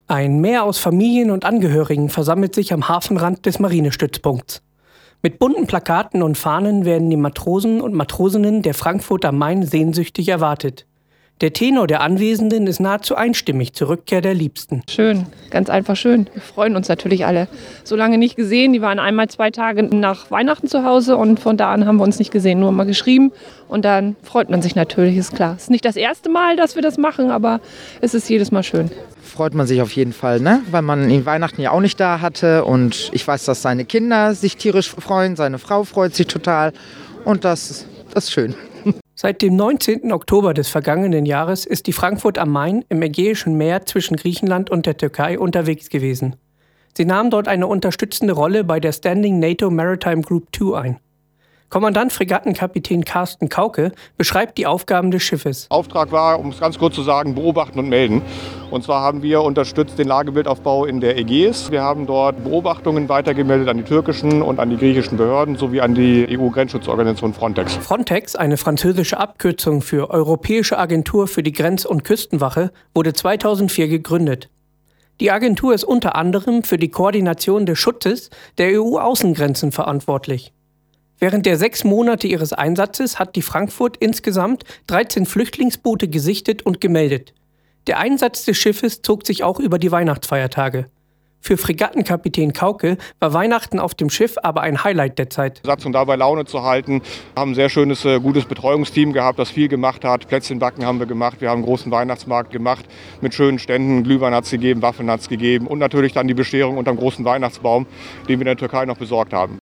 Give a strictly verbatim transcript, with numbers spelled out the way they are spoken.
Ein Meer aus Familien und Angehörigen versammelt sich am Hafenrand des Marinestützpunkts. Mit bunten Plakaten und Fahnen werden die Matrosen und Matrosinnen der Frankfurt am Main sehnsüchtig erwartet. Der Tenor der Anwesenden ist nahezu einstimmig zur Rückkehr der Liebsten. Schön, ganz einfach schön. Wir freuen uns natürlich alle. So lange nicht gesehen, die waren einmal zwei Tage nach Weihnachten zu Hause und von da an haben wir uns nicht gesehen, nur mal geschrieben. Und dann freut man sich natürlich, ist klar. Es ist nicht das erste Mal, dass wir das machen, aber es ist jedes Mal schön. Freut man sich auf jeden Fall, ne? Weil man ihn Weihnachten ja auch nicht da hatte. Und ich weiß, dass seine Kinder sich tierisch freuen, seine Frau freut sich total. Und das, das ist schön. Seit dem neunzehnten Oktober des vergangenen Jahres ist die Frankfurt am Main im Ägäischen Meer zwischen Griechenland und der Türkei unterwegs gewesen. Sie nahm dort eine unterstützende Rolle bei der Standing NATO Maritime Group zwei ein. Kommandant Fregattenkapitän Carsten Kauke beschreibt die Aufgaben des Schiffes. Auftrag war, um es ganz kurz zu sagen, beobachten und melden. Und zwar haben wir unterstützt den Lagebildaufbau in der Ägäis. Wir haben dort Beobachtungen weitergemeldet an die türkischen und an die griechischen Behörden sowie an die E U-Grenzschutzorganisation Frontex. Frontex, eine französische Abkürzung für Europäische Agentur für die Grenz- und Küstenwache, wurde zweitausendvier gegründet. Die Agentur ist unter anderem für die Koordination des Schutzes der E U-Außengrenzen verantwortlich. Während der sechs Monate ihres Einsatzes hat die Frankfurt insgesamt dreizehn Flüchtlingsboote gesichtet und gemeldet. Der Einsatz des Schiffes zog sich auch über die Weihnachtsfeiertage. Für Fregattenkapitän Kauke war Weihnachten auf dem Schiff aber ein Highlight der Zeit. Satz und dabei Laune zu halten. Wir haben ein sehr schönes, gutes Betreuungsteam gehabt, das viel gemacht hat. Plätzchenbacken haben wir gemacht. Wir haben einen großen Weihnachtsmarkt gemacht mit schönen Ständen. Glühwein hat es gegeben, Waffeln hat es gegeben und natürlich dann die Bescherung unterm großen Weihnachtsbaum, den wir in der Türkei noch besorgt haben.